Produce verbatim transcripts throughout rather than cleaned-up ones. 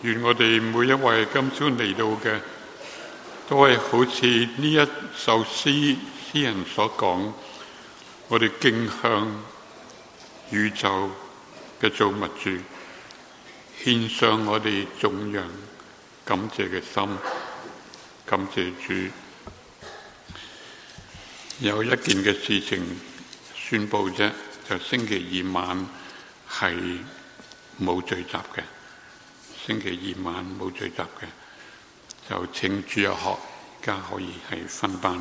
願我哋每一位今朝嚟到嘅，都係好似呢一首詩詩人所講，我哋敬向宇宙嘅造物主，獻上我哋頌揚感謝嘅心，感謝主。有一件嘅事情宣佈啫，就星期二晚係冇聚集嘅。星期二晚冇聚集嘅，就請主日學而家可以係分班。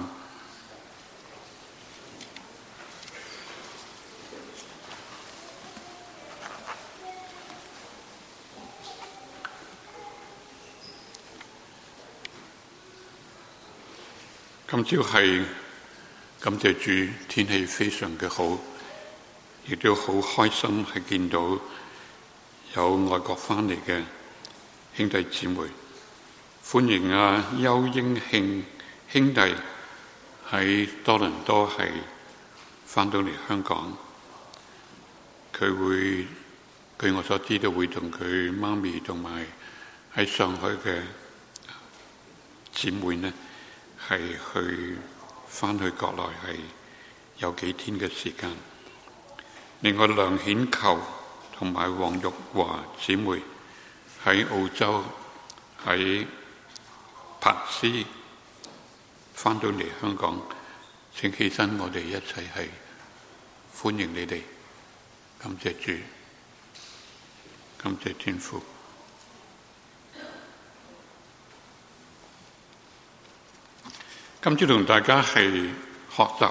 今朝係感謝主，天氣非常嘅好，亦都好開心係見到有外國翻嚟嘅兄弟姊妹，歡迎啊邱英慶兄弟喺多倫多係翻到嚟香港，佢會據我所知都會同佢媽咪同埋喺上海嘅姊妹呢係去翻去國內係有幾天嘅時間。另外梁顯球同埋黃玉華姊妹喺澳洲喺珀斯翻到嚟香港，請起身，我哋一齊係歡迎你哋。感謝主，感謝天父。今朝同大家係學習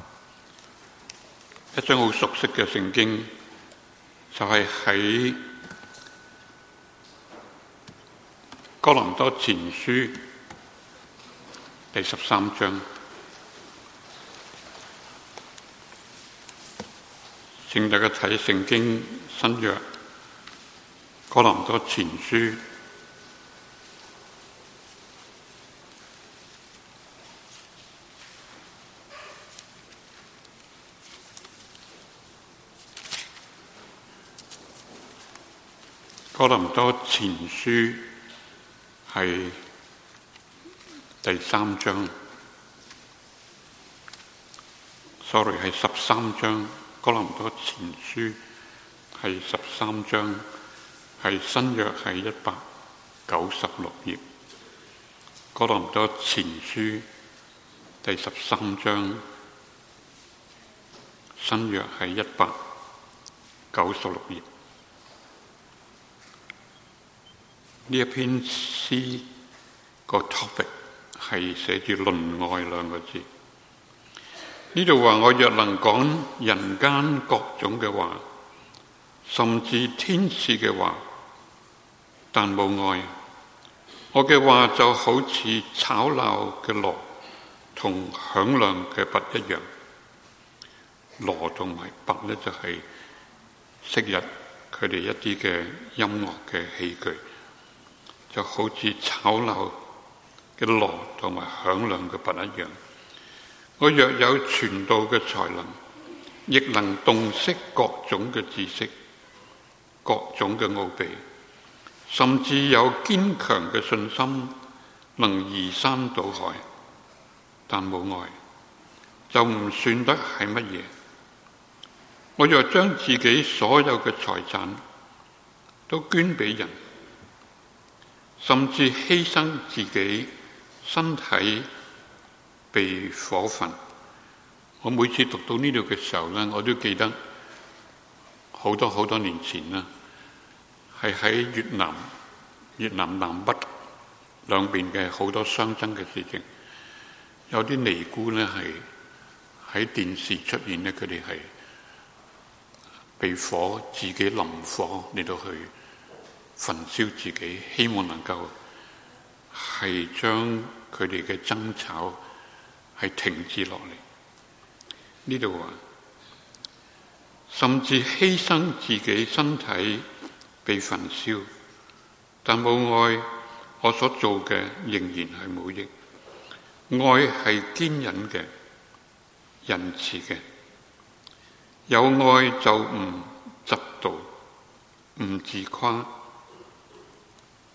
一張好熟悉嘅聖經，就係喺哥林多前書第十三章。請大家睇聖經新約哥林多前書哥林多前書係第三章 ，sorry 係十三章。哥林多前書係十三章，係新約係一百九十六頁。哥林多前書第十三章，新約係一百九十六頁。呢一篇詩個 topic 係寫住論愛兩個字。呢度話，我若能講人間各種嘅話，甚至天使嘅話，但冇愛，我嘅話就好似吵鬧嘅鑼同響亮嘅鈸一樣。鑼同埋鈸呢，就係昔日佢哋一啲嘅音樂嘅器具，就好似吵鬧嘅鑼同埋響亮嘅鈸一樣。我若有傳道嘅才能，亦能洞悉各種嘅知識、各種嘅奧秘，甚至有堅強嘅信心，能移山倒海，但冇愛，就唔算得係乜嘢。我若將自己所有嘅財產都捐俾人，甚至犧牲自己身體被火焚。我每次讀到呢度嘅時候呢，我都記得好多好多年前啦，係喺越南、越南南北兩邊嘅好多相爭嘅事情。有啲尼姑呢係喺電視出現呢，佢哋係被火自己淋火嚟到去焚燒自己，希望能夠係將佢哋嘅爭吵係停止落嚟。呢度話，甚至犧牲自己身體被焚燒，但冇愛，我所做嘅仍然係冇益。愛係堅忍嘅、仁慈嘅，有愛就唔嫉妒、唔自誇，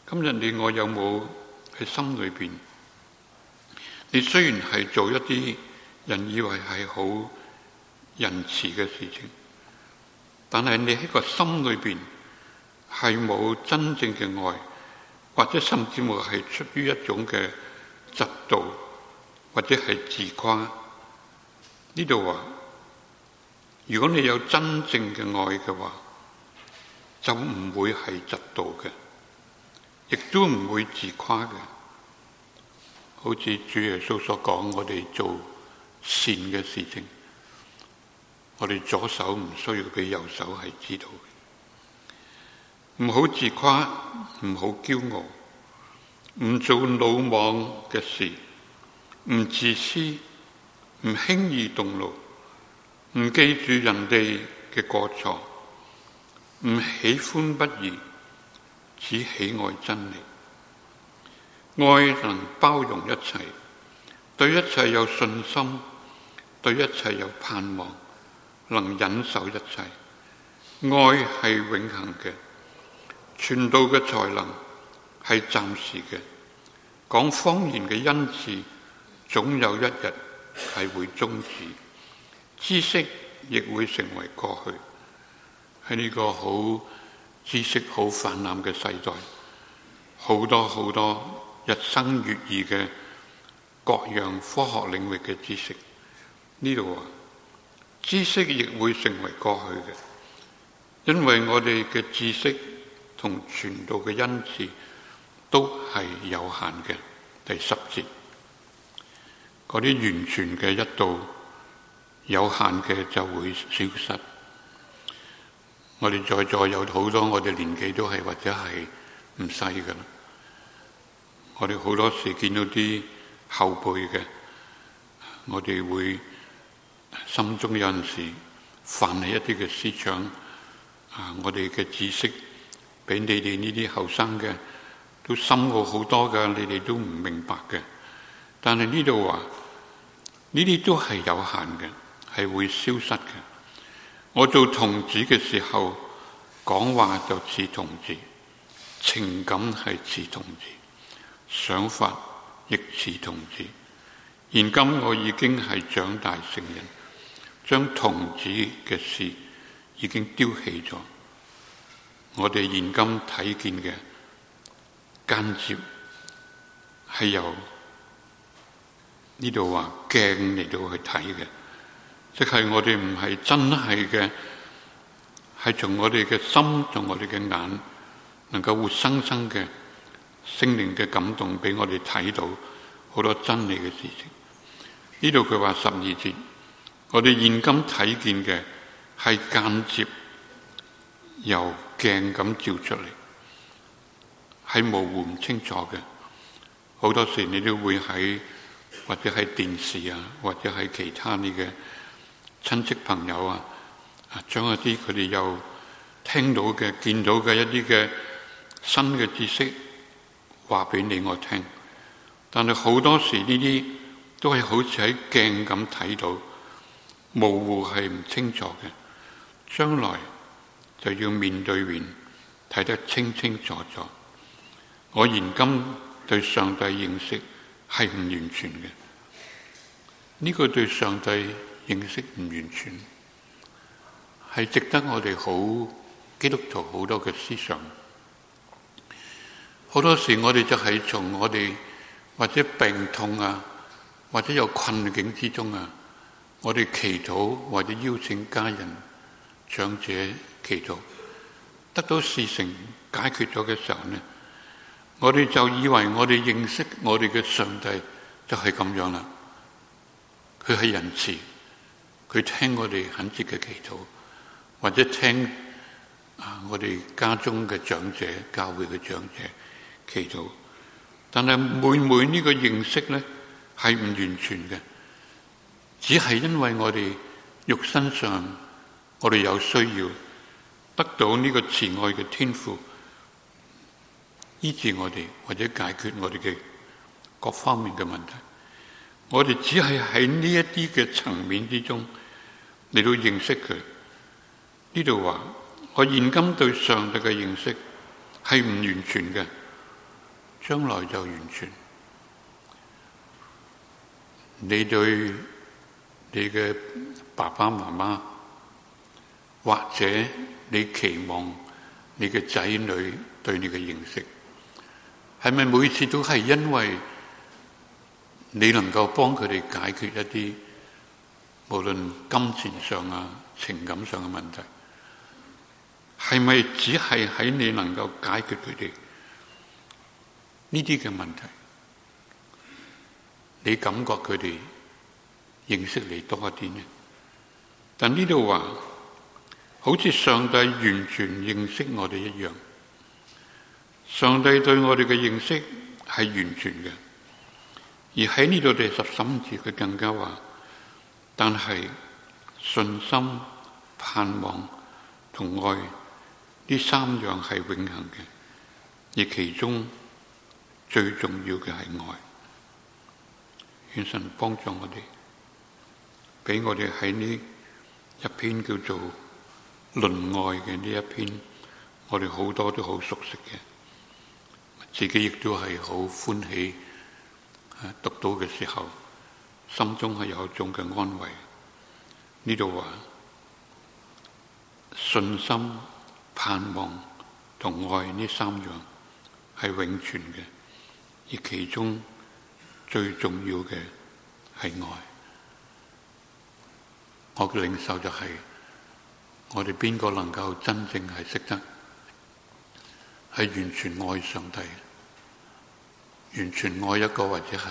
今日你我有冇喺心裏邊？你雖然係做一啲人以為係好仁慈嘅事情，但係你喺個心裏邊係冇真正嘅愛，或者甚至乎係出於一種嘅嫉妒，或者係自誇。呢度話，如果你有真正嘅愛嘅話，就唔會係嫉妒嘅，亦都唔會自誇嘅。好似主耶穌所講，我哋做善嘅事情，我哋左手唔需要俾右手係知道嘅。唔好自誇，唔好驕傲，唔做魯莽嘅事，唔自私，唔輕易動怒，唔記住人哋嘅過錯，唔喜歡不義，只喜愛真理。愛能包容一切，對一切有信心，對一切有盼望，能忍受一切。愛係永恆嘅，傳道嘅才能係暫時嘅，講方言嘅恩賜總有一日係會終止，知識亦會成為過去。喺呢個好知識好泛濫嘅世代，好多好多日新月異嘅各樣科學領域嘅知識，呢度話知識亦會成為過去嘅，因為我哋嘅知識同傳道嘅恩賜都係有限嘅。第十節，嗰啲完全嘅一到，有限嘅就會消失。我哋在座有好多我哋年紀都係或者係唔細㗎啦。我哋好多時見到啲後輩嘅，我哋會心中有陣時泛起一啲嘅思想。啊，我哋嘅知識比你哋呢啲後生嘅都深奧好多㗎，你哋都唔明白嘅。但係呢度話，呢啲都係有限嘅，係會消失嘅。我做童子嘅時候，講話就似童子，情感係似童子，想法亦似童子。現今我已經係長大成人，將童子嘅事已經丟棄咗。我哋現今睇見嘅間接係由呢度話鏡嚟到去睇嘅，即係我哋唔係真係嘅，係從我哋嘅心，從我哋嘅眼，能夠活生生嘅聖靈嘅感動，俾我哋睇到好多真理嘅事情。呢度佢話十二節，我哋現今睇見嘅係間接由鏡咁照出嚟，係模糊唔清楚嘅。好多時你都會喺或者喺電視啊，或者喺其他你嘅親戚朋友啊，啊將一啲佢哋又聽到嘅、見到嘅一啲嘅新嘅知識話俾你我聽，但係好多時呢啲都係好似喺鏡咁睇到，模糊係唔清楚嘅。將來就要面對面睇得清清楚楚。我現今對上帝認識係唔完全嘅，呢個對上帝認識唔完全，係值得我哋好基督徒好多嘅思想。好多時我哋就係從我哋或者病痛啊，或者有困境之中啊，我哋祈禱或者邀請家人長者祈禱，得到事情解決咗嘅時候呢，我哋就以為我哋認識我哋嘅上帝就係咁樣啦。佢係仁慈，佢聽我哋懇切嘅祈禱，或者聽啊我哋家中嘅長者、教會嘅長者祈禱。但係每每呢個認識呢係唔完全嘅，只係因為我哋肉身上我哋有需要得到呢個慈愛嘅天父醫治我哋，或者解決我哋嘅各方面嘅問題。我哋只係喺呢一啲嘅層面之中嚟到認識佢。呢度話我現今對上帝嘅認識係唔完全嘅， 將來就完全。你對你嘅爸爸媽媽，或者你期望你嘅仔女對你嘅認識，係咪每次都係因為你能夠幫佢哋解決一啲無論金錢上啊、情感上嘅問題？係咪只係喺你能夠解決佢哋呢啲嘅問題，你感覺佢哋認識你多一啲呢？但呢度話，好似上帝完全認識我哋一樣，上帝對我哋嘅認識係完全嘅。而喺呢度第十三節，佢更加話，但係信心、盼望同愛呢三樣係永恆嘅，而其中最重要嘅係愛。願神幫助我哋，俾我哋喺呢一篇叫做論愛嘅呢一篇，我哋好多都好熟悉嘅，自己亦都係好歡喜讀到嘅時候，心中係有一種嘅安慰。呢度話信心、盼望同愛呢三樣係永存嘅，而其中最重要嘅係愛。我嘅領受就係、是、我哋邊個能夠真正係識得係完全愛上帝，完全愛一個，或者係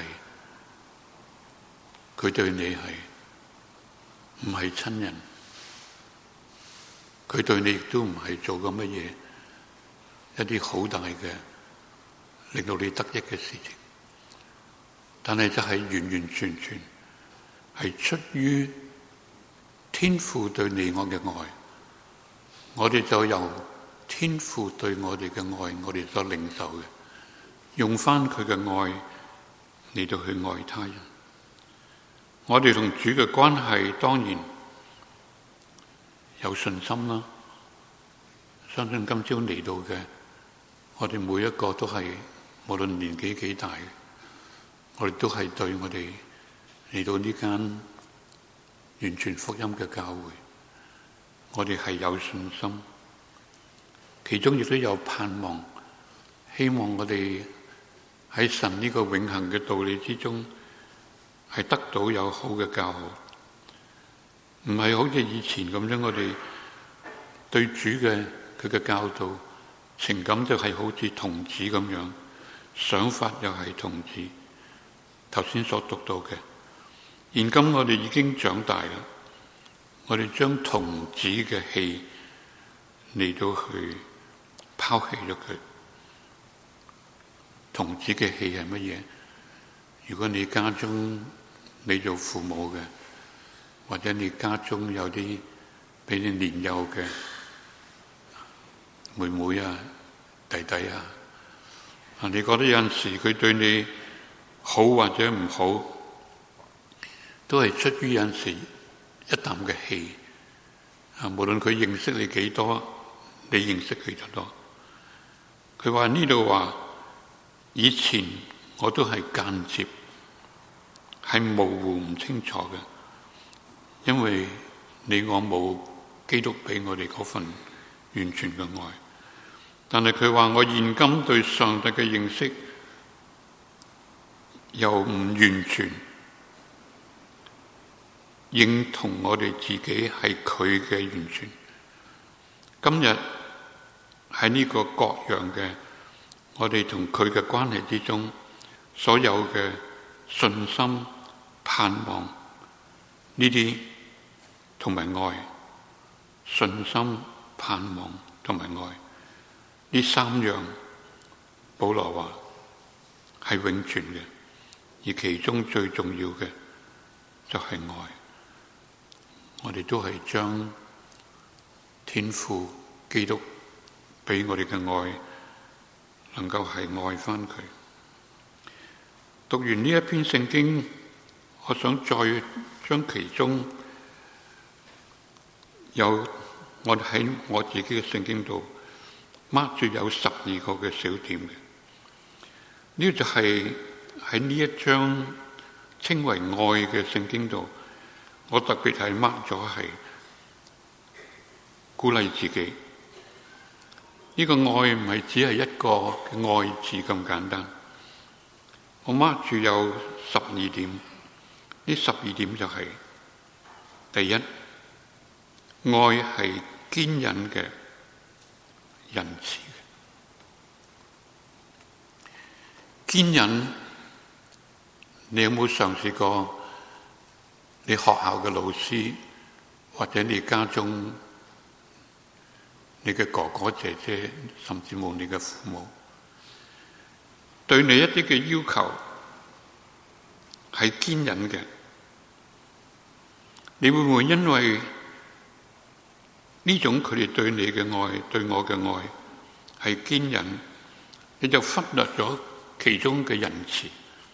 佢對你係唔係親人，佢對你亦都唔係做過乜嘢一啲好大嘅令到你得益嘅事情，但係就係完完全全係出於天父對你我嘅愛，我哋就由天父對我哋嘅愛，我哋所領受嘅，用翻佢嘅愛嚟到去愛他人。我哋同主嘅關係當然有信心啦，相信今朝嚟到嘅，我哋每一個都係無論年紀幾大，我哋都係對我哋嚟到呢間完全福音嘅教會，我哋係有信心，其中亦都有盼望，希望我哋喺神呢個永恆嘅道理之中係得到有好嘅教學，唔係好似以前咁樣，我哋對主嘅佢嘅教導情感就係好似童子咁樣，想法又係童子。頭先所讀到嘅，現今我哋已經長大啦，我哋將童子嘅氣嚟到去拋棄咗佢。童子嘅氣係乜嘢？如果你家中你做父母嘅，或者你家中有啲比你年幼嘅妹妹啊、弟弟啊，啊，你覺得有陣時佢對你好或者唔好，都係出於有陣時一啖嘅氣啊。無論佢認識你幾多，你認識佢就多。佢話呢度話，以前我都係間接，係模糊唔清楚嘅，因為你我冇基督俾我哋嗰份完全嘅愛。但係佢話我現今對上帝嘅認識又唔完全認同我哋自己係佢嘅完全。今日喺呢個各樣嘅我哋同佢嘅關係之中，所有嘅信心、盼望呢啲同埋愛，信心、盼望同埋愛呢三樣，保羅話係永存嘅，而其中最重要嘅就係愛。我哋都係將天父基督俾我哋嘅愛，能夠係愛翻佢。讀完呢一篇聖經，我想再將其中有我喺我自己嘅聖經度 mark 住有十二個嘅小點嘅。 呢就係喺呢一章稱為愛嘅聖經度，我特別係 mark 咗係鼓勵自己。呢個愛唔係只係一個愛字咁簡單。我 mark 住有十二點，呢十二點就係、是、第一，愛係堅忍嘅、仁慈嘅。堅忍，你有冇嘗試過？你學校嘅老師，或者你家中你嘅哥哥姐姐，甚至乎你嘅父母，對你一啲嘅要求係堅忍嘅，你會唔會因為呢種佢哋對你嘅愛，對我嘅愛係堅忍，你就忽略咗其中嘅仁慈？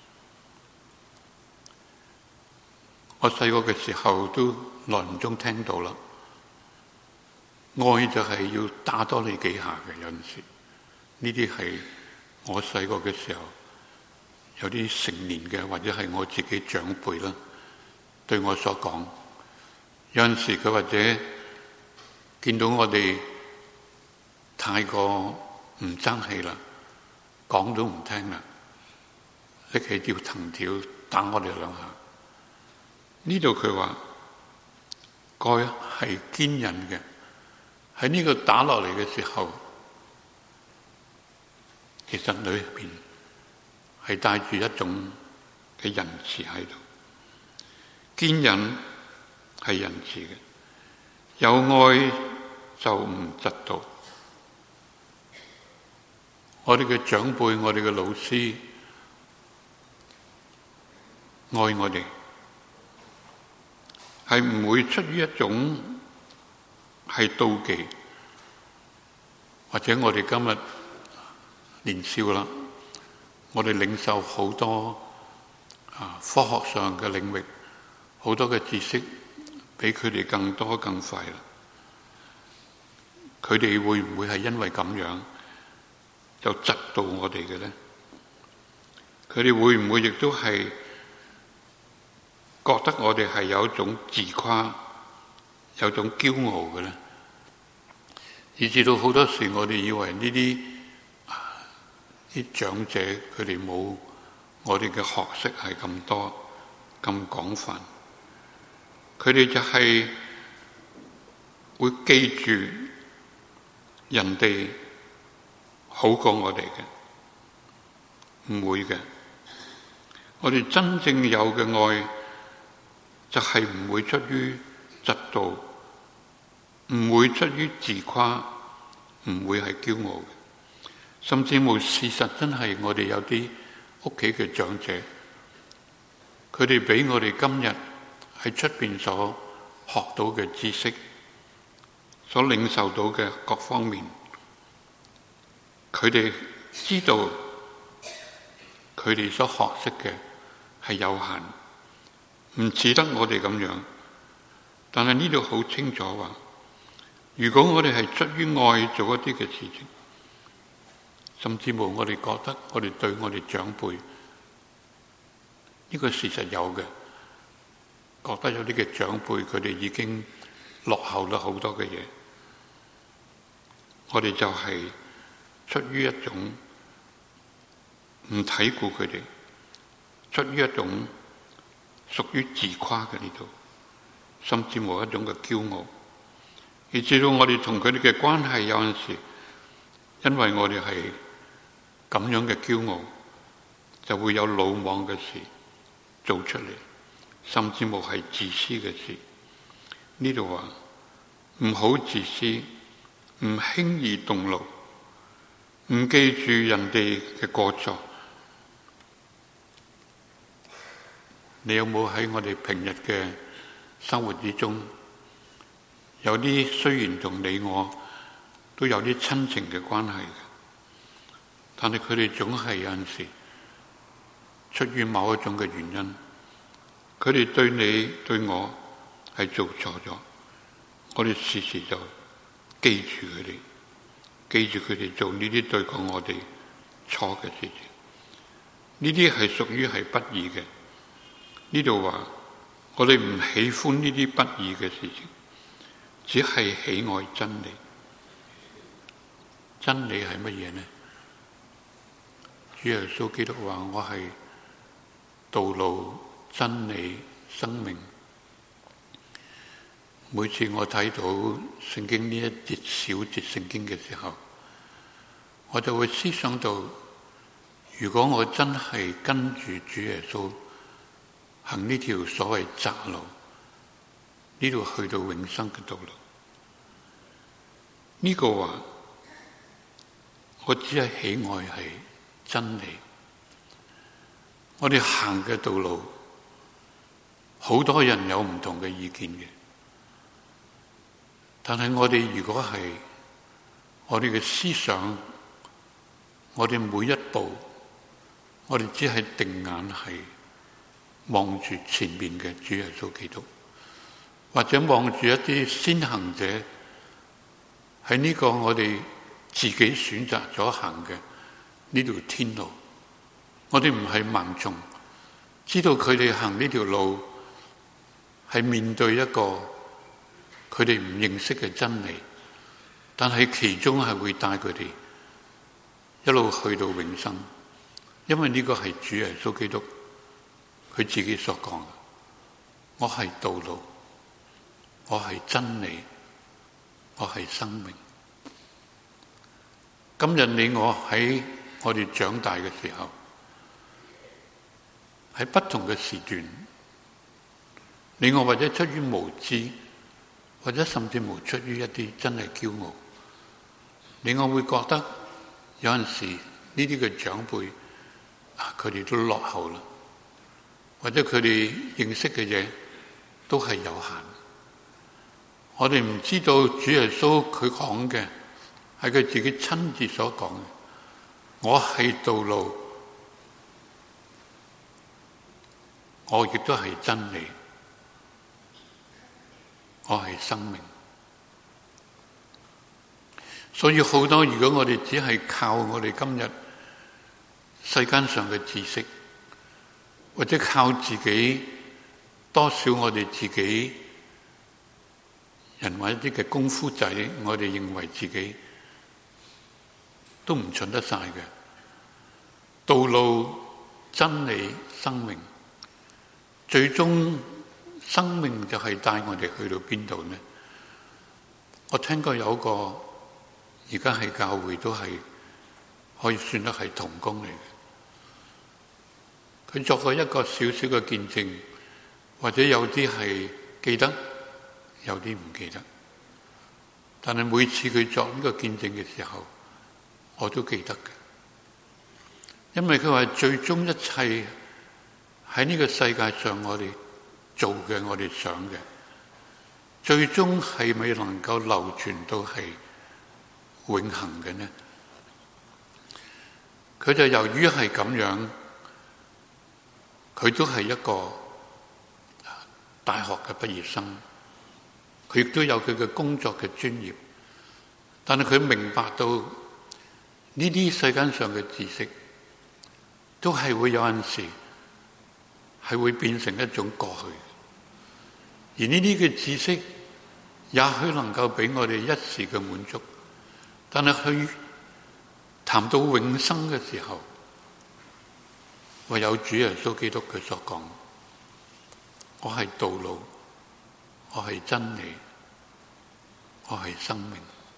我細個嘅時候都耐唔中聽到啦，愛就係要打多你幾下嘅。有陣時呢啲係我細個嘅時候有啲成年嘅，或者係我自己長輩啦對我所講。有陣時佢或者見到我哋太過唔爭氣啦，講都唔聽啦，拎起條藤條打我哋兩下。呢度佢話愛係堅忍嘅，喺呢個打落嚟嘅時候，其實裏邊係帶住一種嘅仁慈喺度。堅忍係仁慈嘅，有愛就唔嫉妒。我哋嘅長輩，我哋嘅老師愛我哋，係唔會出於一種係妒忌，或者我哋今日年少啦，我哋領受好多啊科學上嘅領域，好多嘅知識比佢哋更多更快啦。佢哋會唔會係因為咁樣就窒到我哋嘅咧？佢哋會唔會亦都係覺得我哋係有一種自誇，有一種驕傲嘅咧？以至到好多時我哋以為呢啲啲長者佢哋冇我哋嘅學識係咁多咁廣泛，佢哋就係會記住人哋好過我哋嘅，唔會嘅。我哋真正有嘅愛就係唔會出於嫉妒，唔會出於自誇，唔會係驕傲嘅。甚至乎事實真係我哋有啲屋企嘅長者，佢哋比我哋今日喺出邊所學到嘅知識，所領受到嘅各方面，佢哋知道佢哋所學識嘅係有限，唔似得我哋咁樣。但係呢度好清楚話，如果我哋係出於愛做一啲嘅事情，甚至乎我哋覺得我哋對我哋長輩呢個事實有嘅，覺得有啲嘅長輩佢哋已經落後咗好多嘅嘢，我哋就係出於一種唔睇顧佢哋，出於一種屬於自誇嘅呢度，甚至乎一種嘅驕傲，以至到我哋同佢哋嘅關係有陣時，因為我哋係咁樣嘅驕傲，就會有魯莽嘅事做出嚟，甚至乎係自私嘅事。呢度話唔好自私，唔輕易動怒，唔記住人哋嘅過錯。你有冇喺我哋平日嘅生活之中，有啲雖然同你我都有啲親情嘅關係嘅，但係佢哋總係有陣時出於某一種嘅原因，佢哋對你對我係做錯咗，我哋時時就記住佢哋，記住佢哋做呢啲對過我哋錯嘅事情。 呢啲係屬於係不義嘅。呢度話我哋唔喜歡呢啲不義嘅事情，只係喜愛真理。真理係乜嘢呢？主耶穌基督話我係道路、真理、生命。每次我睇到聖經呢一節小節聖經嘅時候，我就會思想到，如果我真係跟住主耶穌行呢條所謂窄路，呢度去到永生嘅道路，呢個話我只係喜愛係真理。我哋行嘅道路，好多人有唔同嘅意見嘅，但係我哋如果係我哋嘅思想，我哋每一步，我哋只係定眼係望住前面嘅主耶穌基督，或者望住一啲先行者喺呢個我哋自己選擇咗行嘅呢條天路，我哋唔係盲從，知道佢哋行呢條路係面對一個佢哋唔認識嘅真理，但係其中係會帶佢哋一路去到永生，因為呢個係主耶穌基督佢自己所講嘅，我係道路，我係真理，我係生命。今日你我喺我哋長大嘅時候，喺不同嘅時段，你我或者出於無知，或者甚至乎出於一啲真係驕傲，你我會覺得有陣時呢啲嘅長輩啊，佢哋都落後啦，或者佢哋認識嘅嘢都係有限。我哋唔知道主耶穌佢講嘅係佢自己親自所講嘅，我係道路，我亦都係真理，我係生命。所以好多，如果我哋只係靠我哋今日世間上嘅知識，或者靠自己多少我哋自己人或一啲嘅功夫仔，我哋認為自己都唔盡得晒嘅道路、真理、生命，最終生命就係帶我哋去到邊度呢？我聽過有一個而家喺教會都係可以算得係同工嚟嘅，佢作過一個小小嘅見證，或者有啲係記得，有啲唔記得，但係每次佢作呢個見證嘅時候，我都記得嘅，因為佢話最終一切喺呢個世界上我哋做嘅，我哋想嘅，最終係咪能夠流傳到係永恆嘅呢？佢就由於係咁樣，佢都係一個大學嘅畢業生，佢亦都有佢嘅工作嘅專業，但係佢明白到呢啲世間上嘅知識都係會有陣時係會變成一種過去，而呢啲嘅知識也許能夠俾我哋一時嘅滿足，但係去談到永生嘅時候，唯有主耶穌基督佢所講，我係道路，我係真理，我係生命。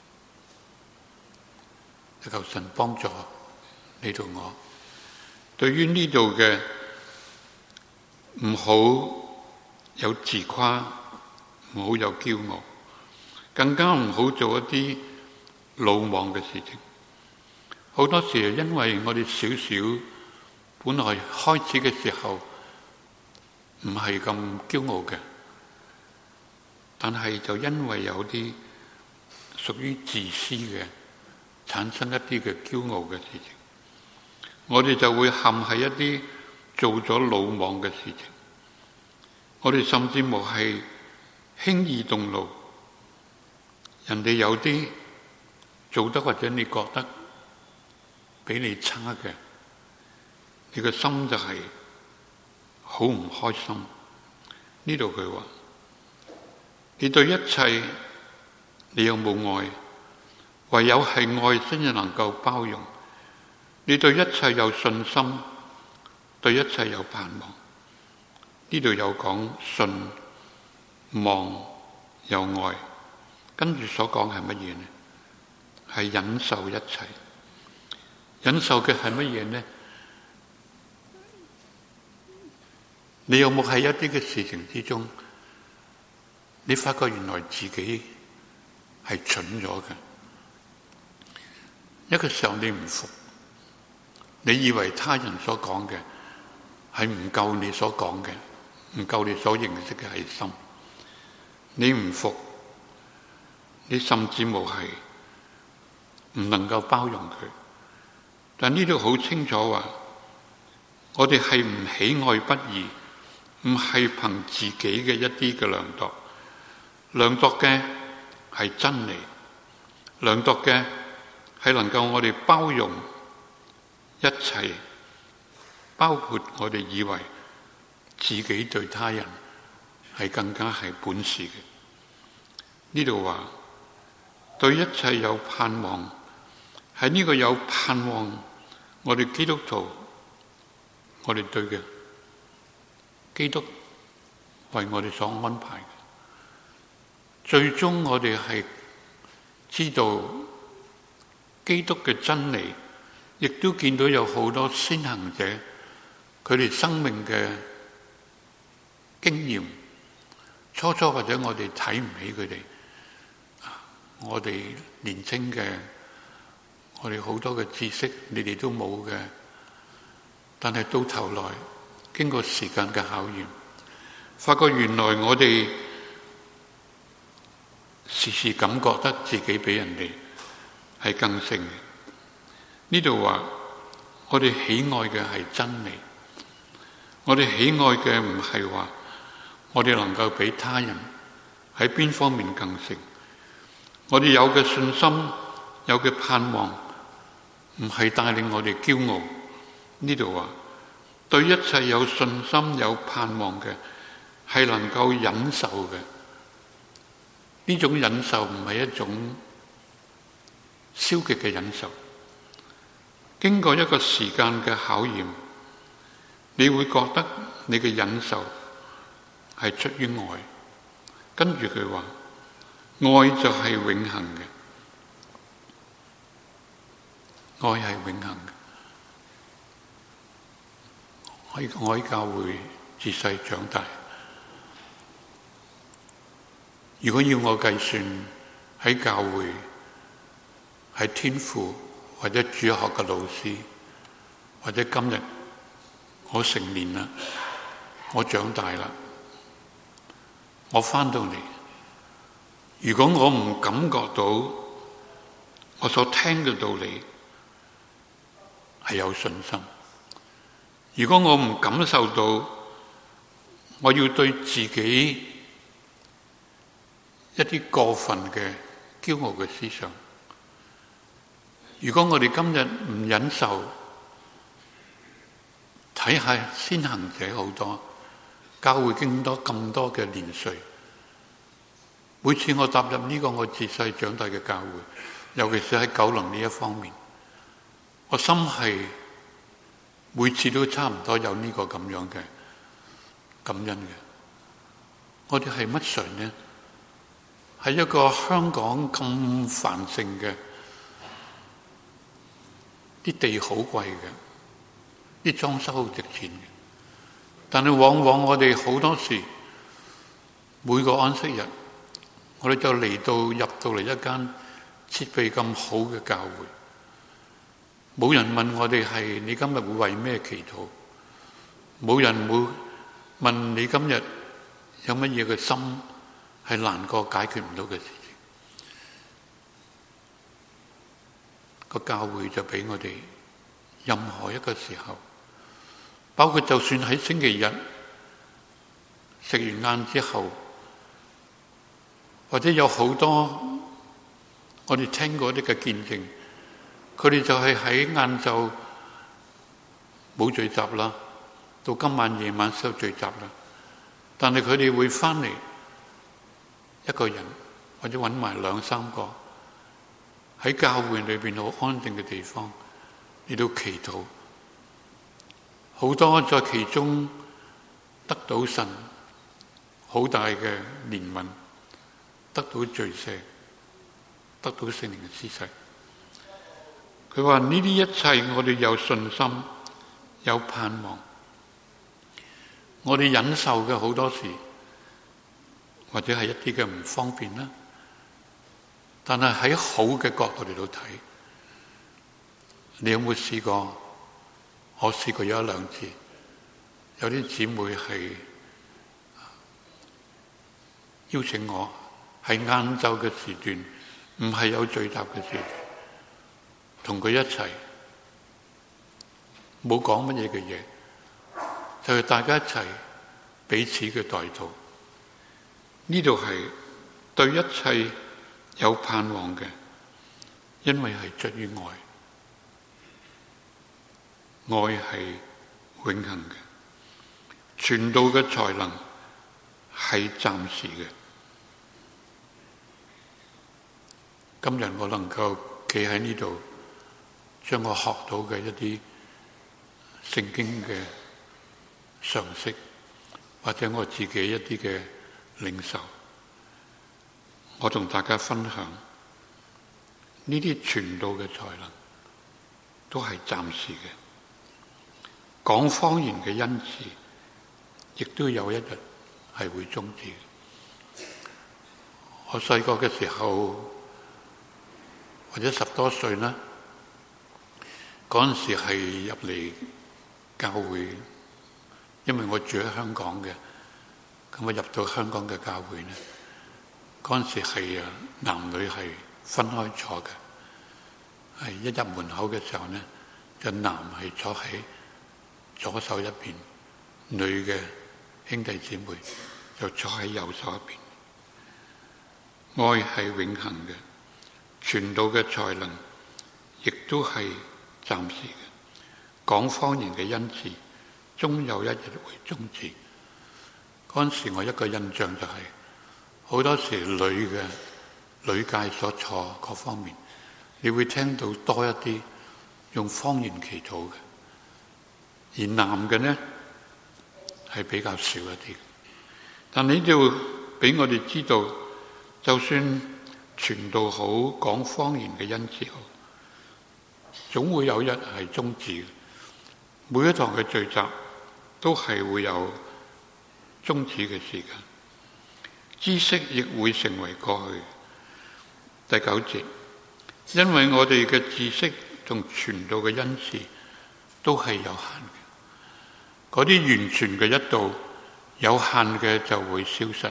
求神幫助你同我，對於呢度嘅唔好有自誇，唔好有驕傲，更加唔好做一啲魯莽嘅事情。好多時因為我哋少少本來開始嘅時候唔係咁驕傲嘅，但係就因為有啲屬於自私嘅，產生一啲嘅驕傲嘅事情，我哋就會陷喺一啲做咗魯莽嘅事情。我哋甚至乎係輕易動怒，人哋有啲做得或者你覺得比你差嘅， 你個心就係好唔開心。呢度佢話：你對一切你有冇愛？唯有係愛先至能夠包容。你對一切有信心，對一切有盼望。呢度有講信望有愛，跟住所講係乜嘢呢？係忍受一切。忍受嘅係乜嘢呢？你有冇喺一啲嘅事情之中，你發覺原來自己係蠢咗嘅？一個時候你唔服，你以為他人所講嘅係唔夠你所講嘅，唔夠你所認識嘅係深，你唔服，你甚至無係唔能夠包容佢。但呢度好清楚話，我哋係唔喜愛不義，唔係憑自己嘅一啲嘅量度，量度嘅係真理，量度嘅係能夠我哋包容一切，包括我哋以為自己對他人係更加係本事嘅。呢度話對一切有盼望，喺呢個有盼望，我哋基督徒，我哋對嘅基督為我哋所安排嘅，最終我哋係知道基督嘅真理，亦都見到有好多先行者，佢哋生命嘅經驗，初初或者我哋睇唔起佢哋，我哋年輕嘅，我哋好多嘅知識，你哋都冇嘅，但係到頭來經過時間嘅考驗，發覺原來我哋時時感覺得自己比人哋係更勝嘅。呢度話我哋喜愛嘅係真理，我哋喜愛嘅唔係話我哋能夠比他人喺邊方面更勝，我哋有嘅信心，有嘅盼望，唔係帶領我哋驕傲。呢度話對一切有信心有盼望嘅，係能夠忍受嘅。呢種忍受唔係一種消極嘅忍受，經過一個時間嘅考驗，你會覺得你嘅忍受係出於愛。跟住佢話愛就係永恆嘅，愛係永恆嘅。我喺教會自細長大，如果要我計算喺教會喺天父或者主學嘅老師，或者今日我成年啦，我長大啦，我返到嚟，如果我唔感覺到我所聽嘅道理係有信心，如果我唔感受到我要對自己一啲過分嘅驕傲嘅思想，如果我哋今日唔忍受，睇下先行者好多，教會經多咁多嘅年歲，每次我踏入呢個我自細長大嘅教會，尤其是喺九龍呢一方面，我心係每次都差唔多有呢個咁樣嘅感恩嘅。我哋係乜誰呢？係一個香港咁繁盛嘅，啲地好貴嘅，啲裝修好值錢嘅，但係往往我哋好多時每個安息日，我哋就嚟到入到嚟一間設備咁好嘅教會，冇人問我哋係你今日會為咩祈禱，冇人會問你今日有乜嘢嘅心係難過解決唔到嘅事情。個教會就俾我哋任何一個時候，包括就算喺星期日食完晏之後，或者有好多我哋聽過啲嘅見證，佢哋就係喺晏晝冇聚集啦，到今晚夜晚先有聚集啦。但係佢哋會翻嚟一個人，或者揾埋兩三個喺教會裏邊好安定嘅地方嚟到祈禱，好多在其中得到神好大嘅憐憫，得到罪赦，得到聖靈嘅施洗。佢話呢啲一切我哋有信心，有盼望。我哋忍受嘅好多時，或者係一啲嘅唔方便啦，但係喺好嘅角度嚟到睇，你有冇試過？我試過有一兩次，有啲姊妹係邀請我喺晏晝嘅時段，唔係有聚集嘅時段，同佢一齊，冇講乜嘢嘅嘢，就係大家一齊彼此嘅代禱。呢度係對一切有盼望嘅，因為係出於愛，愛係永恆嘅。傳道嘅才能係暫時嘅。今日我能夠企喺呢度，將我學到嘅一啲聖經嘅常識，或者我自己一啲嘅領受，我同大家分享呢啲傳道嘅才能都係暫時嘅。講方言嘅恩賜亦都有一日係會終止嘅。我細個嘅時候，或者十多歲啦，嗰陣時係入嚟教會，因為我住喺香港嘅，咁我入到香港嘅教會呢，嗰陣時係啊男女係分開坐嘅，係一入門口嘅時候呢，就男係坐喺左手一邊，女嘅兄弟姊妹就坐喺右手一邊。愛係永恆嘅，傳道嘅才能亦都係暫時嘅。講方言嘅恩賜終有一日會終止。嗰陣時我一個印象就係、是、好多時女嘅女界所坐各方面，你會聽到多一啲用方言祈禱嘅，而男嘅呢係比較少一啲。但你就俾我哋知道，就算傳道好，講方言嘅恩賜好，總會有一日係終止嘅。每一堂嘅聚集都係會有終止嘅時間，知識亦會成為過去。第九節，因為我哋嘅知識同傳道嘅恩賜都係有限嘅，嗰啲完全嘅一道，有限嘅就會消失。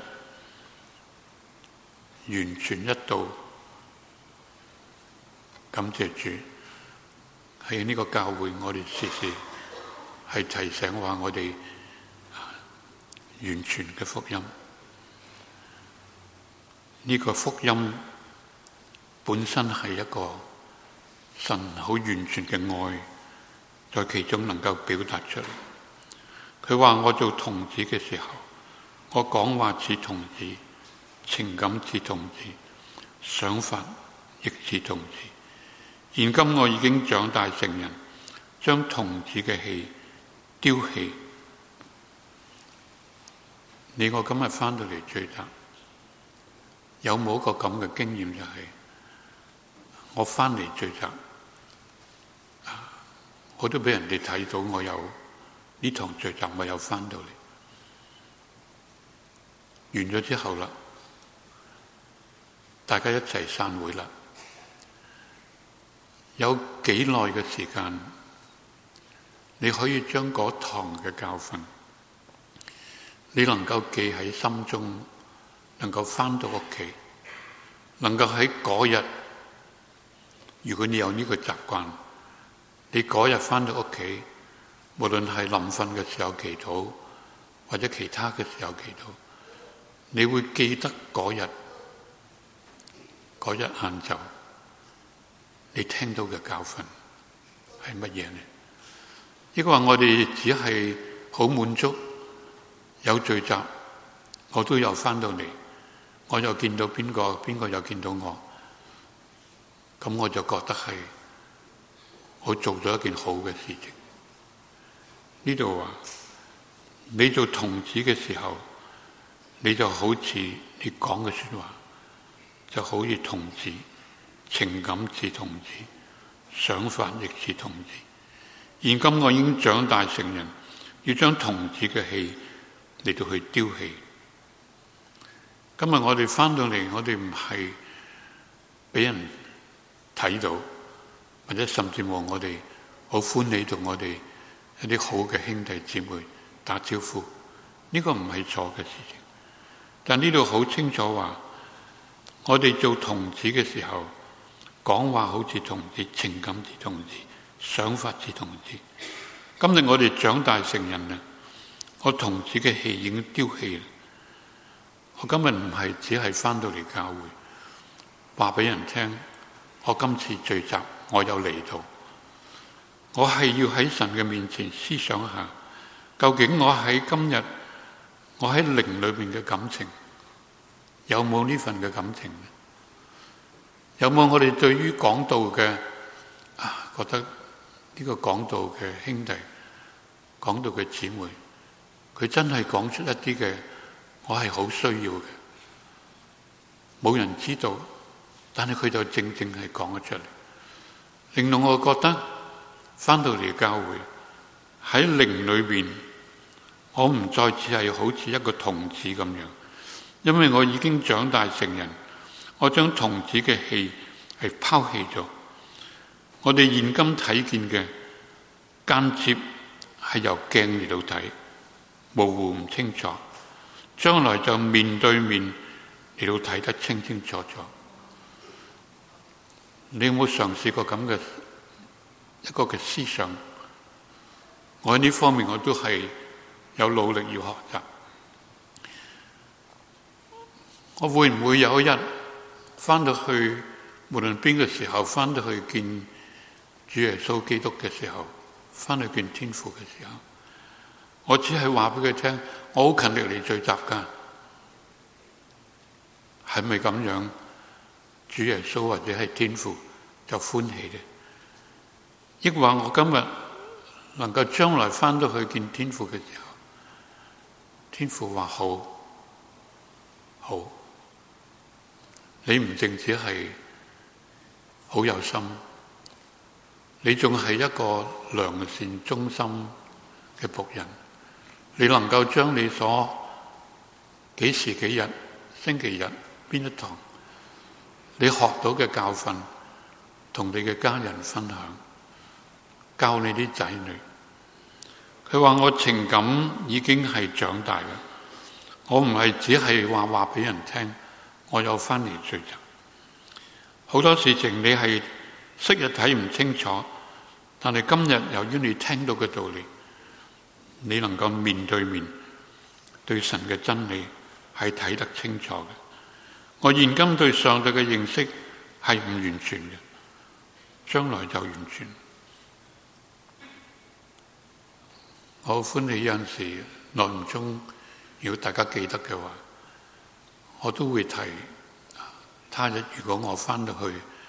完全一道，感謝主，喺呢個教會我哋時時係提醒話我哋完全嘅福音。呢個福音本身係一個神好完全嘅愛，在其中能夠表達出嚟。佢話我做童子嘅時候，我講話似童子，情感似童子，想法亦似童子。現今我已經長大成人，將童子嘅氣丟棄。你我今日翻到嚟聚集，有冇一個咁嘅經驗？就係、是、我翻嚟聚集，我都俾人哋睇到我有呢堂聚集，我有翻到嚟。完咗之後啦，大家一齊散會啦。有幾耐嘅時間，你可以將嗰堂嘅教訓，你能夠記喺心中，能夠翻到屋企，能夠喺嗰日，如果你有呢個習慣，你嗰日翻到屋企，無論係臨瞓嘅時候祈禱，或者其他嘅時候祈禱，你會記得嗰日嗰日晏晝你聽到嘅教訓係乜嘢呢？ 抑或我哋只係好滿足，有聚集，我都有返到嚟，我又見到邊個，邊個又見到我，咁我就覺得係我做咗一件好嘅事情。呢度話你做童子嘅時候，你就好似你講嘅說話，就好似童子，情感似童子，想法亦似童子。現今我已經長大成人，要將童子嘅氣嚟到去丟棄。今日我哋返到嚟，我哋唔係俾人睇到，或者甚至乎我哋好歡喜同我哋一啲好嘅兄弟姊妹打招呼，呢個唔係錯嘅事情。但呢度好清楚話，我哋做童子嘅時候，講話好似童子，情感似童子，想法似童子。今日我哋長大成人啦，我童子嘅氣已經丟棄啦。我今日唔係只係返到嚟教會話俾人聽，我今次聚集我有嚟到，我係要喺神嘅面前思想下，究竟我喺今日我喺靈裏面嘅感情有冇呢份嘅感情呢？有冇我哋對於講道嘅啊覺得呢個講道嘅兄弟，講道嘅姊妹，佢真係講出一啲嘅我係好需要嘅，冇人知道，但係佢就正正係講咗出嚟，令到我覺得返到嚟教會喺靈裏邊，我唔再只係好似一個童子咁樣，因為我已經長大成人，我將童子嘅氣係拋棄咗。我哋現今睇見嘅間接係由鏡嚟到睇，模糊唔清楚，將來就面對面嚟到睇得清清楚楚。你有冇嘗試過咁嘅一個嘅思想？我喺呢方面我都係有努力要學習。我會唔會有一日返到去，無論邊個時候返到去見主耶穌基督嘅時候，返去見天父嘅時候，我只係話俾佢聽，我好勤力嚟聚集㗎，係咪咁樣？主耶穌或者係天父就歡喜嘅？抑或我今日能夠將來返到去見天父嘅時候，天父話好，好，你唔淨止係好有心，你仲係一個良善忠心嘅僕人，你能夠將你所幾時幾日星期日邊一堂你學到嘅教訓同你嘅家人分享，教你啲仔女。佢話我情感已經係長大嘅，我唔係只係話話俾人聽我有返嚟聚集。好多事情你係昔日睇唔清楚，但係今日由於你聽到嘅道理，你能夠面對面對神嘅真理係睇得清楚嘅。我現今對上帝嘅認識係唔完全嘅，將來就完全。我好歡喜有陣時內唔中，如果大家記得嘅話，我都會提他日如果我返到去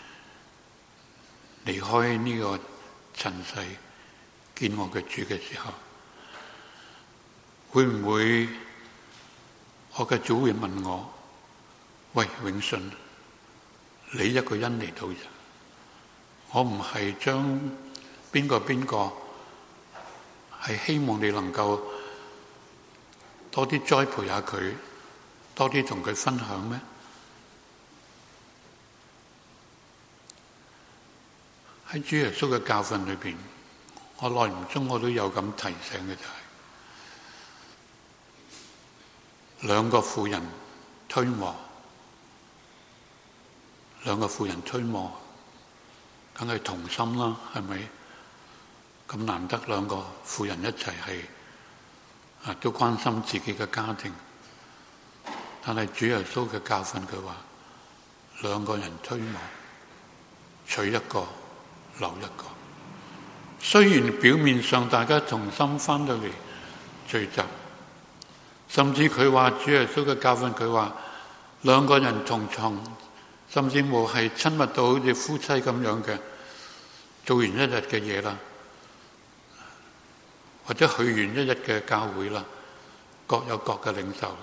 離開呢個塵世見我嘅主嘅時候，會唔會我嘅主會問我，喂，永信，你一個人嚟到啫，我唔係將邊個邊個，係希望你能夠多啲栽培下佢，多啲同佢分享咩？喺主耶穌嘅教訓裏邊，我耐唔中我都有咁提醒嘅，就係兩個婦人推磨，兩個婦人推磨，梗係同心啦，係咪？咁難得兩個婦人一齊係啊，都關心自己嘅家庭。但係主耶穌嘅教訓，佢話兩個人推磨，取一個留一個， 雖然表面上大家同心返到嚟聚集，甚至佢話主耶穌嘅教訓，佢話兩個人同床，甚至乎係親密到好似夫妻咁樣嘅，做完一日嘅嘢啦，或者去完一日嘅教會啦，各有各嘅領袖。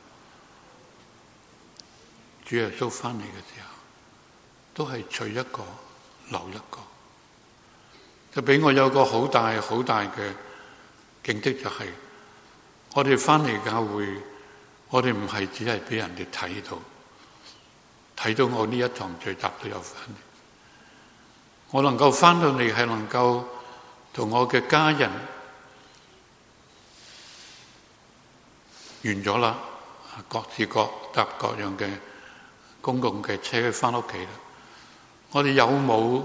主耶穌返嚟嘅時候，都係取一個留一個，就俾我有個好大好大嘅警惕，就係我哋返嚟教會，我哋唔係只係俾人哋睇到，睇到我呢一堂聚集都有返嚟。我能夠返到嚟係能夠同我嘅家人完咗啦，各自各搭各樣嘅公共嘅車返屋企啦。我哋有冇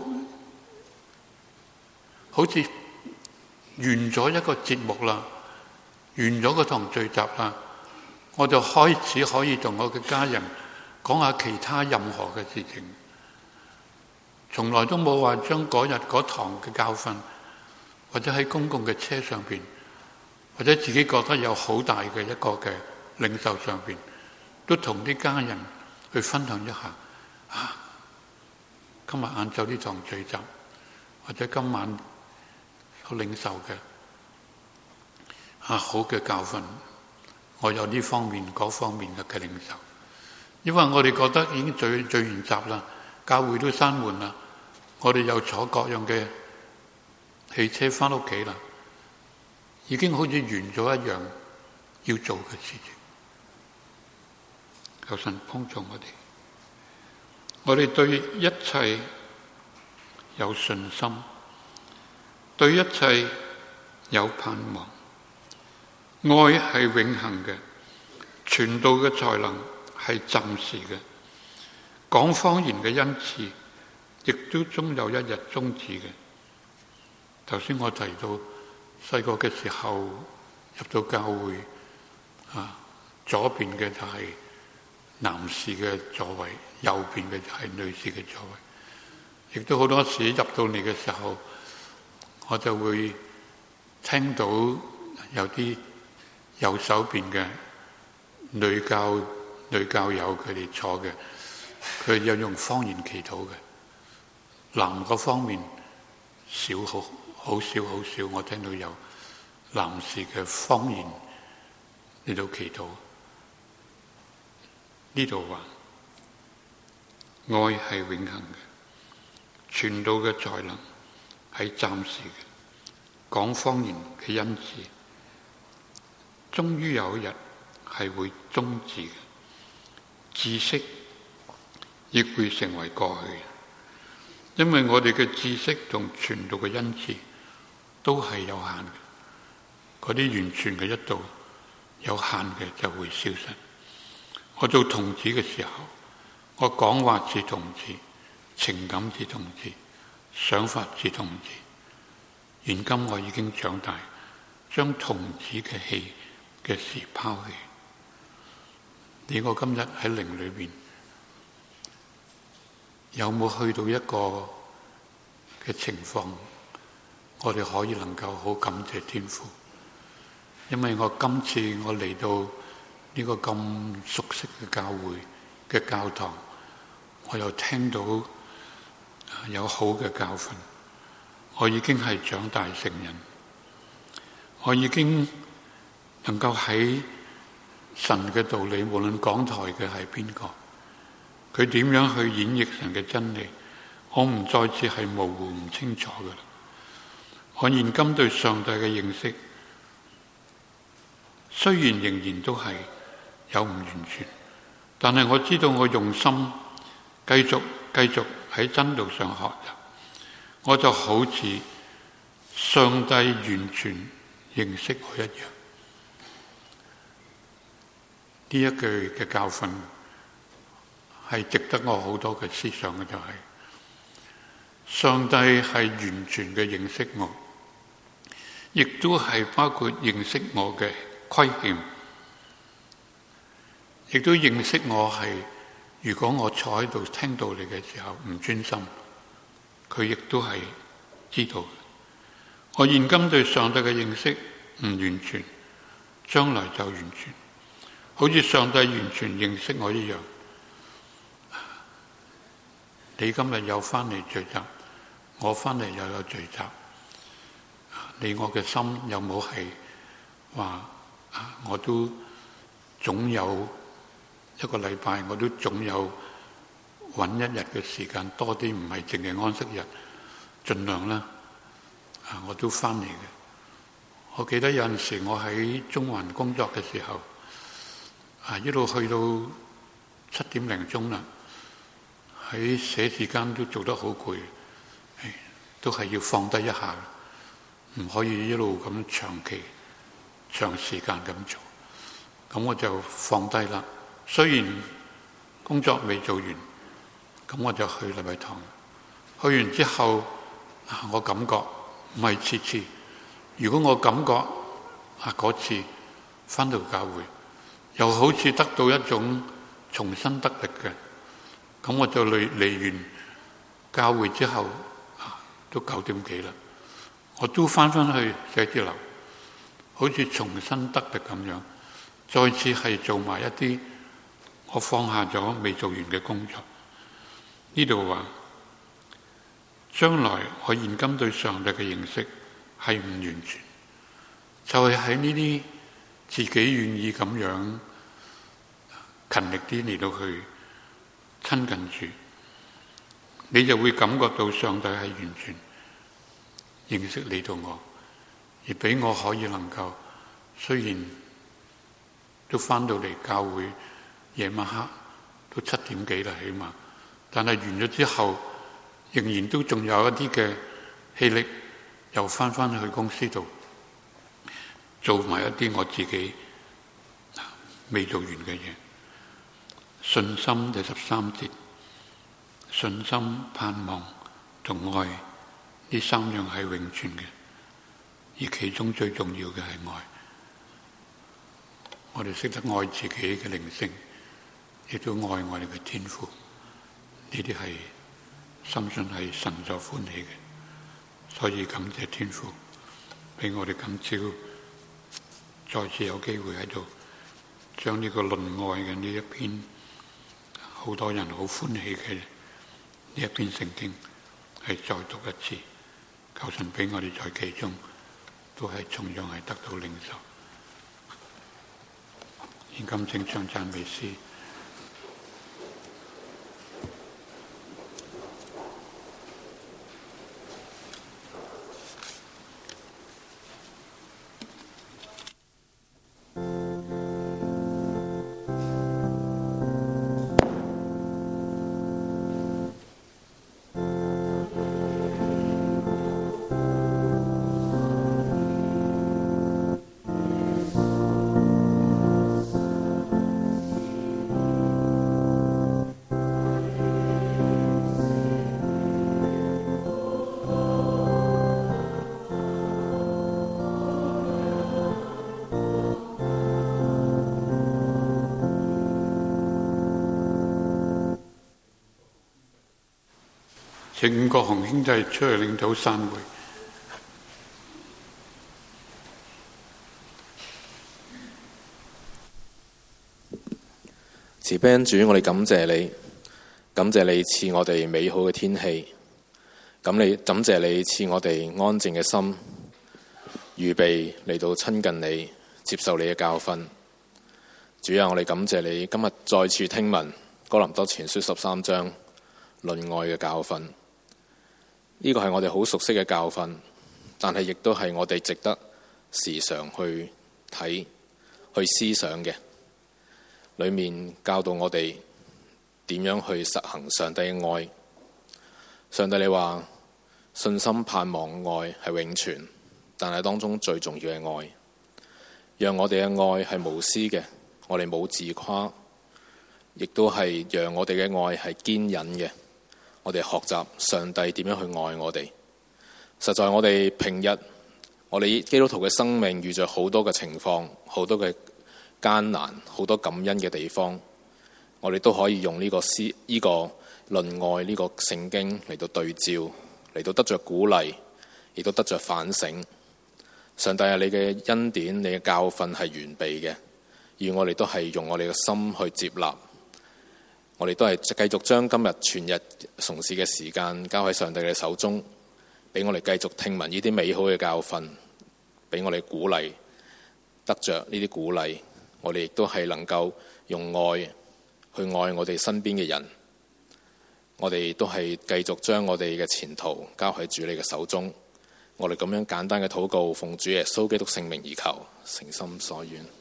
好似完咗一個節目啦，完咗嗰堂聚集啦，我就開始可以同我嘅家人講下其他任何嘅事情，從來都冇話將嗰日嗰堂嘅教訓，或者喺公共嘅車上邊，或者自己覺得有好大嘅一個嘅領袖上邊，都同啲家人去分享一下啊！今日晏晝呢堂聚集，或者今晚有領袖嘅啊好嘅教訓，我有呢方面嗰方面嘅嘅領袖。因為我哋覺得已經聚聚完集啦，教會都閂門啦，我哋又坐各樣嘅汽車返屋企啦，已經好似完咗一樣要做嘅事情。求神幫助我哋，我哋對一切有信心，對一切有盼望。愛係永恆嘅，傳道嘅才能係暫時嘅，講方言嘅恩賜亦都終有一日終止嘅。頭先我提到細個嘅時候入到教會啊，左邊嘅就係男士嘅座位，右邊嘅就係女士嘅座位。亦都好多時入到嚟嘅時候，我就會聽到有啲右手邊嘅女教女教友佢哋坐嘅，佢有用方言祈禱嘅。男嗰方面少，好好少好少，我聽到有男士嘅方言嚟到祈禱。呢度話愛係永恆嘅，傳道嘅才能係暫時嘅，講方言嘅恩賜終於有一日係會終止嘅，知識亦會成為過去，因為我哋嘅知識同傳道嘅恩賜都係有限嘅，嗰啲完全嘅一道有限嘅就會消失。我做童子嘅時候，我講話似童子，情感似童子，想法似童子。現今我已經長大，將童子嘅氣嘅事拋棄。你我今日喺靈裏面有冇去到一個嘅情況，我哋可以能夠好感謝天父？因為我今次我嚟到呢個咁熟悉嘅教會嘅教堂，我又聽到有好嘅教訓，我已經係長大成人，我已經能夠喺神嘅道理，無論講台嘅係邊個，佢點樣去演繹神嘅真理，我唔再次係模糊唔清楚㗎喇。我現今對上帝嘅認識，雖然仍然都係有唔完全，但係我知道我用心繼續繼續喺真道上學習，我就好似上帝完全認識我一樣。呢一句嘅教訓係值得我好多嘅思想嘅，就係上帝係完全嘅認識我，亦都係包括認識我嘅虧欠，亦都認識我係，如果我坐喺度聽道理嘅時候唔專心，佢亦都係知道。 我現今對上帝嘅認識唔完全，將來就完全，好似上帝完全認識我一樣。你今日又翻嚟聚集，我翻嚟又有聚集，你我嘅心有冇係話我都總有一個禮拜，我都總有揾一日嘅時間多啲，唔係淨係安息日，盡量啦。啊，我都翻嚟嘅。我記得有陣時我喺中環工作嘅時候，啊一路去到七點零鐘啦，喺寫字間都做得好攰，都係要放低一下，唔可以一路咁長期長時間咁做。咁我就放低啦。雖然工作未做完，咁我就去禮拜堂。去完之後，我感覺唔係次次。如果我感覺啊嗰次返到教會，又好似得到一種重新得力嘅，咁我就嚟嚟完教會之後，啊、都九點幾啦，我都返返去寫字樓，好似重新得力咁樣，再次係做埋一啲我放下咗未做完嘅工作。呢度話將來我現今對上帝嘅認識係唔完全，就係喺呢啲自己願意咁樣勤力啲嚟到去親近主，你就會感覺到上帝係完全認識你到我，而俾我可以能夠，雖然都返到嚟教會夜晚黑都七點幾啦起碼，但係完咗之後仍然都仲有一啲嘅氣力，又返返去公司度做埋一啲我自己未做完嘅嘢。信心第十三節，信心、盼望同愛呢三樣係永存嘅，而其中最重要嘅係愛。我哋識得愛自己嘅靈性，亦都愛我哋嘅天父，呢啲係深信係神所歡喜嘅。所以感謝天父俾我哋今朝再次有機會喺度將呢個論愛嘅呢一篇好多人好歡喜嘅呢一篇聖經係再讀一次，求神俾我哋在其中都係同樣係得到領受。現今請唱讚美詩。請五個紅兄弟出去領導散會。 慈悲恩主，我哋感謝你，感謝你賜我哋美好嘅天氣，咁你感謝你賜我哋安靜嘅心，預備嚟到親近你，接受你嘅教訓。主啊，我哋感謝你今日再次聽聞哥林多前書十三章論愛嘅教訓。呢個係我哋好熟悉嘅教訓，但係亦都係我哋值得時常去睇、去思想嘅。裏面教導我哋點樣去實行上帝嘅愛。上帝你話信心、盼望、愛係永存，但係當中最重要嘅愛，讓我哋嘅愛係無私嘅，我哋冇自誇，亦都係讓我哋嘅愛係堅忍嘅。我哋學習上帝點樣去愛我哋。實在我哋平日我哋基督徒嘅生命遇着好多嘅情況，好多嘅艱難，好多感恩嘅地方，我哋都可以用呢個詩呢個論愛呢個聖經嚟到對照，嚟到得着鼓勵， 亦都得着反省。上帝啊，你嘅恩典、你嘅教訓係完備嘅，而我哋都係用我哋嘅心去接納。我哋都係繼續將今日全日從事嘅時間交喺上帝嘅手中，俾我哋繼續聽聞呢啲美好嘅教訓，俾我哋鼓勵，得着呢啲鼓勵，我哋亦都係能夠用愛去愛我哋身邊嘅人。我哋都係繼續將我哋嘅前途交喺主你嘅手中。我哋咁樣簡單嘅禱告，奉主耶穌基督聖名而求，誠心所願。